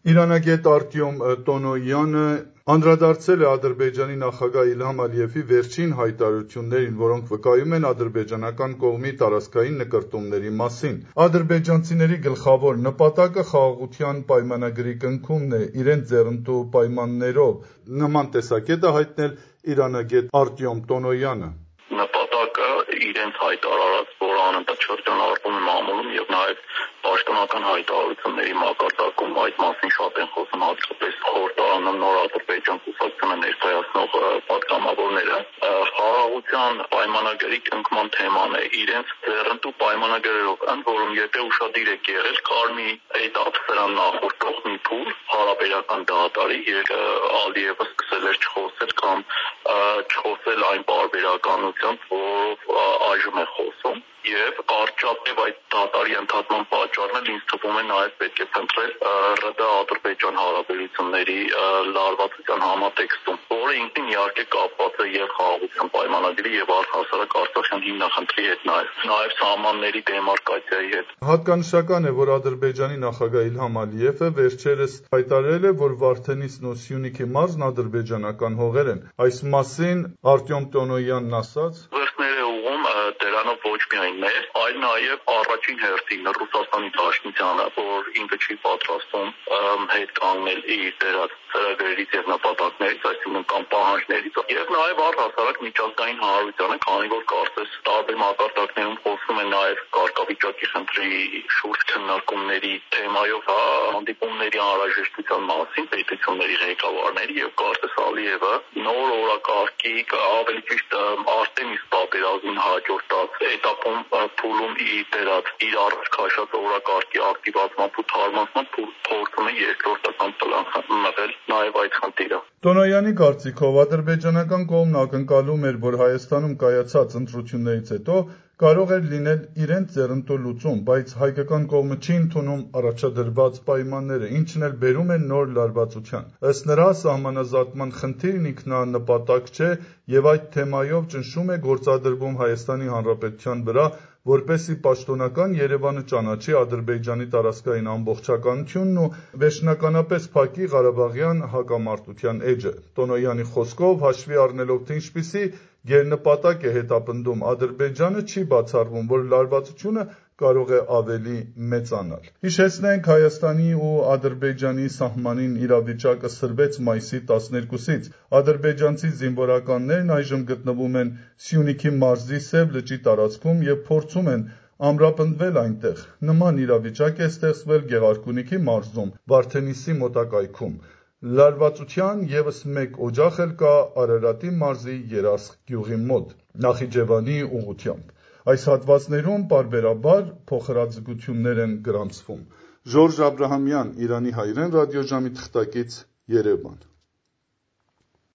Իրանագետ Արտյոմ Տոնոյանը անդրադարձել է Ադրբեջանի նախագահ Իլհամ Ալիևի վերջին հայտարարություններին, որոնք վկայում են ադրբեջանական կողմի տարածքային նկրտումների մասին։ Ադրբեջանցիների գլխավոր նպատակը խաղաղության պայմանագրի կնքումն է իրենց ձեռնտու պայմաններով։ Նման տեսակետ է հայտնել իրանագետ Արտյոմ Տոնոյանը։ Նպատակը իրենց հայտարարած, որ անընդհատ շրջանառվում է մամուլում եւ նաեւ պաշտոնական հայտարարությունների մակարդակում այդ մասին շատ են խոսում, հատկապես խորհրդարանում նոր Ադրբեջան կուսակցությունը ներկայացնող պատգամավորները։ Խաղաղության պայմանագրի կնքման թեման է իրենց ձեռնտու պայմանագրերով, ընդ որում եթե ուշադիր եք եղել, կար մի էտապ սրան նախորդող մի փուլ հարաբերական դատարի, երբ Ալիևը սկսել էր չխոսել կամ չխոսել այն պարբերականությամբ, որով այժմ է խոսում, եւ կարճատև այդ դատարի ընդհատման պատճառն էլ ինձ թվում է նաեւ պետք է փնտրել ՌԴ Ադրբեջան հարաբերությունների լարվածության համատեքստում, որը ինքնին իհարկե կապված է եւ խաղաղության պայմանագրի եւ առհասարակ Արցախյան հիմնախնդրի հետ նաեւ սահմանների դեմարկացիայի հետ։ Հատկանշական է, որ Ադրբեջանի նախագահ Իլհամ Ալիևը վերջերս հայտարարել է, որ Վարդենիսն ու Սյունիքի մարզն ադրբեջանական հողեր են։ Այս մասին Արտյոմ Տոնոյանն ասաց. Դրանով ոչ միայն մեր, այլ նաև առաջին հերթին Ռուսաստանի Դաշնությանը, որ ինքը չի պատրաստվում հետ կանգնել իր դրած ծրագրերից եւ նպատակներից, այսինքն կամ պահանջներից, եւ նաև առհասարակ միջազգային հանրությանը, քանի որ կարծես տարբեր մակարդակներում խոսում է նաև կարգավիճակի խնդրի շուրջ քննարկումների թեմայով, հանդիպումների անհրաժեշտության մասին պետությունների ղեկավարների եւ կարծես Ալիևը նոր օրակարգի, ավելի ճիշտ Արտեմիս պատերազմին հաջորդած էտապում փուլում իր առաջ քաշած օրակարգի ակտիվացման ու թարմացման փորձում է երկրորդական պլան մղել նաև այդ խնդիրը։ Տոնոյանի կարծիքով ադրբեջանական կողմն ակնկալում էր, որ Հայաստանում կայացած ընտրություններից հետո կարող էր լինել իրենց ձեռնտու լուծում, բայց հայկական կողմը չի ընդունում առաջադրված պայմանները, ինչն էլ բերում է նոր լարվածության։ Ըստ նրա, սահմանազատման խնդիրն ինքնանպատակ չէ եւ այդ թեմայով ճնշում է գործադրվում Հայաստանի Հանրապետության վրա, որպեսզի պաշտոնական Երևանը ճանաչի Ադրբեջանի տարածքային ամբողջականությունն ու վերջնականապես փակի Ղարաբաղյան հակամարտության էջը։ Տոնոյանի խոսքով, հաշվի առնելով թե ինչպիսի գերնպատակ է հետապնդում Ադրբեջանը, չի բացառվում, որ լարվածությունը կարող է ավելի մեծանալ։ Հիշեցնենք, Հայաստանի ու Ադրբեջանի սահմանին իրավիճակը սրվեց մայիսի 12-ից։ Ադրբեջանցի զինվորականներն այժմ գտնվում են Սյունիքի մարզի Սև լճի տարածքում եւ փորձում են ամրապնդվել այնտեղ։ Նման իրավիճակ է ստեղծվել Գեղարքունիքի մարզում, Վարդենիսի մոտակայքում։ Լարվածության ևս մեկ օջախ էլ կա Արարատի մարզի Երասխ գյուղի մոտ, Նախիջևանի ուղղությամբ։ Այս հատվածներում պարբերաբար փոխհրաձգություններ են գրանցվում։ Ժորժ Աբրահամյան, Իրանի հայրեն ռադիոժամի թղթակից, Երևան։